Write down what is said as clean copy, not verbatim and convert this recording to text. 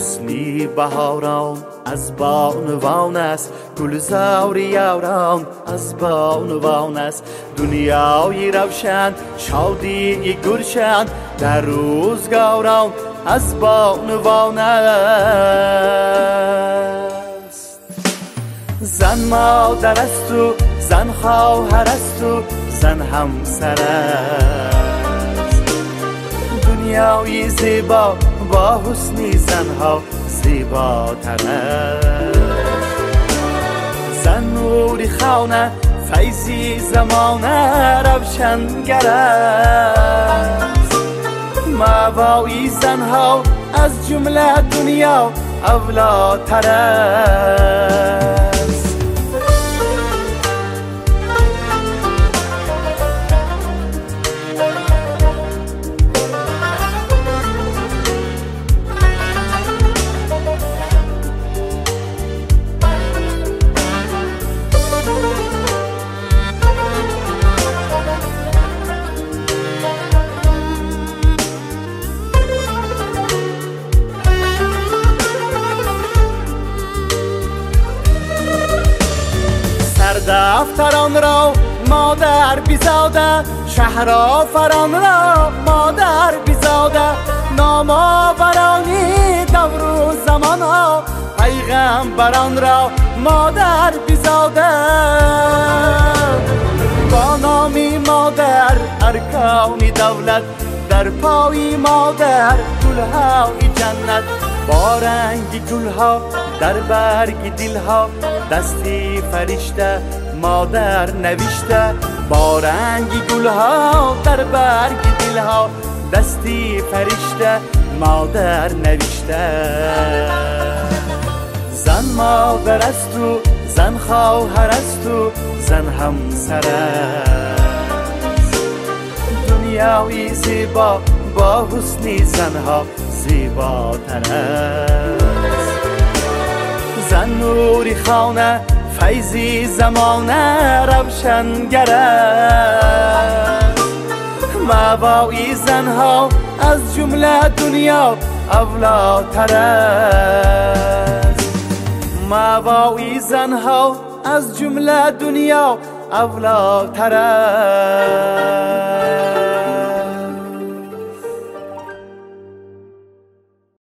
حسنی بهاران از بانوان است، گلزار یاران از بانوان است. دنیای روشن شادی گلشن در روزگاران از بانوان است. زن مادر است و زن خواهر است و زن همسر است. دنیای زیبا با حسنی زنها زیباتر است. زن نوری خانه فیضی زمانه روشنگر است. ماوای زنها از جمله دنیا اولاتر است. دفتران را مادر بیزاده، شهر آفران را مادر بیزاده. نام آورانی دور و زمان ها پیغمبران را مادر بیزاده. با نامی مادر ارکان دولت، در پای مادر گلهای جنت. با رنگ گلها در برگ دلها دستی فرشته مادر نوشته. با رنگ گلها در برگ دلها دستی فرشته مادر نوشته. زن مادر است و زن خواهر است و زن همسر است. دنیای زیبا با حسنی زنها زیباتر است. زن نوری خانه فیضی زمانه روشنگر است. ماوای زنها از جمله دنیا اولاتر است. ماوای زنها از جمله دنیا اولاتر است.